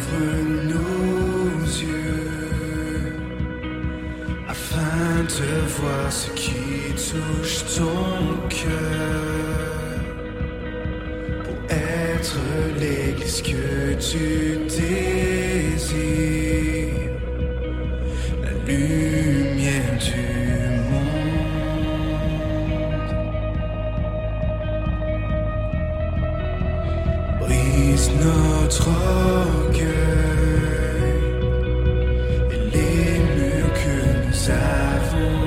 Ouvre nos yeux afin de voir ce qui touche ton cœur, pour être l'église que tu désires, la lumière du monde. Brise notre orgueil et les murs que nous avons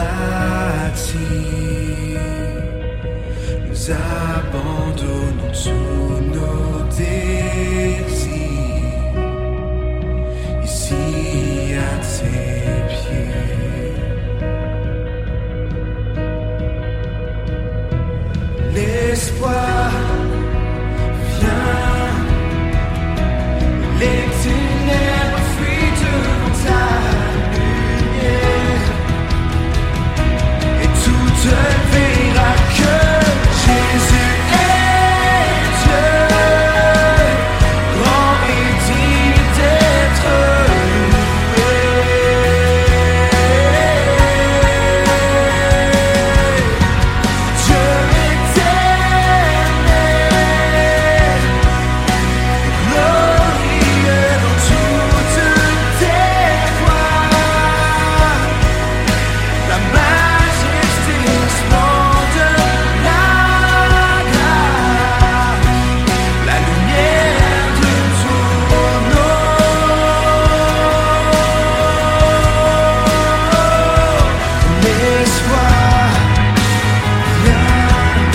bâtis. Nous abandonnons tous nos désirs ici à tes pieds. L'espoir vient, les ténèbres fuient devant ta lumière, et tout te verra que Jésus est Dieu, grand et digne d'être loué. Dieu éternel, glorieux dans toutes tes voies, la majesté, la splendeur, la grâce, la lumière de ton nom. L'espoir vient,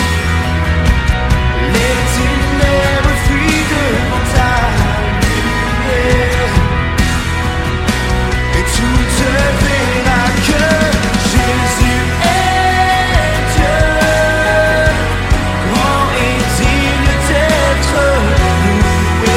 les ténèbres fuient devant ta lumière, et tout te verra que Jésus est Dieu, grand et digne d'être loué.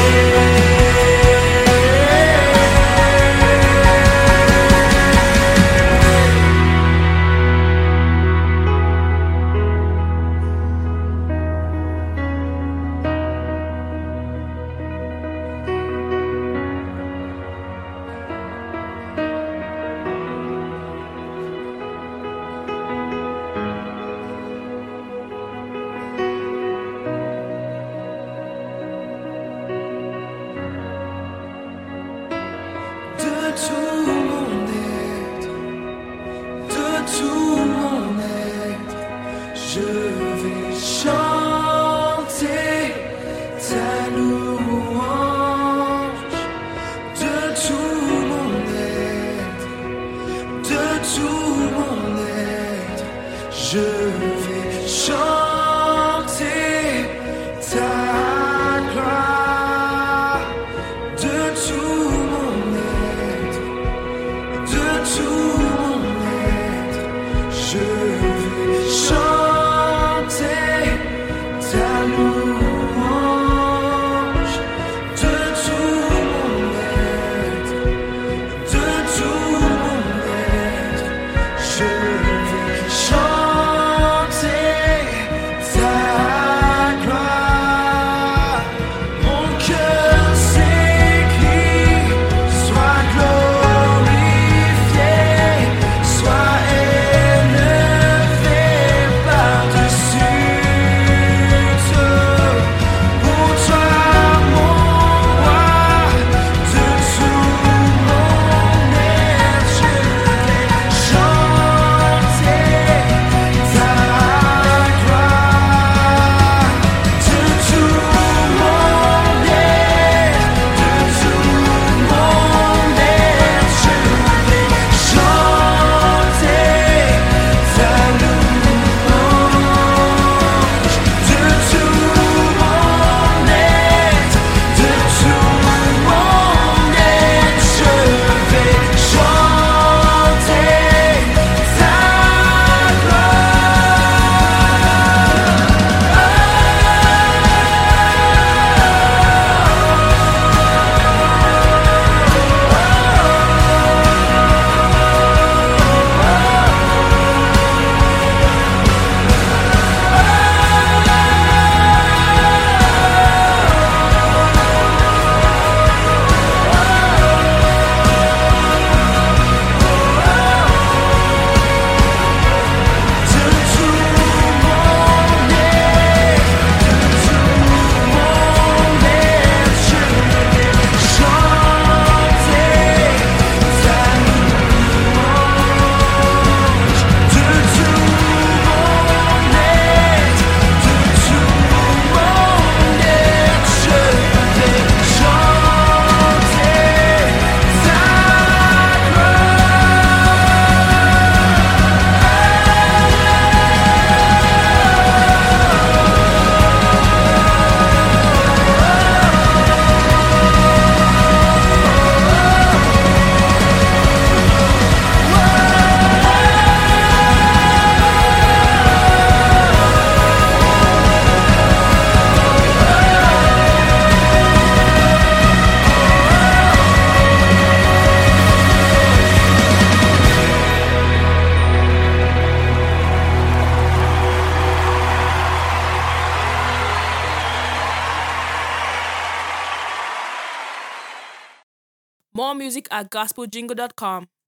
De tout mon être, de tout mon être, je vais chanter ta louange. De tout mon être, de tout mon être, je vais chanter ta gloire. De tout mon être, More music at gospeljingle.com.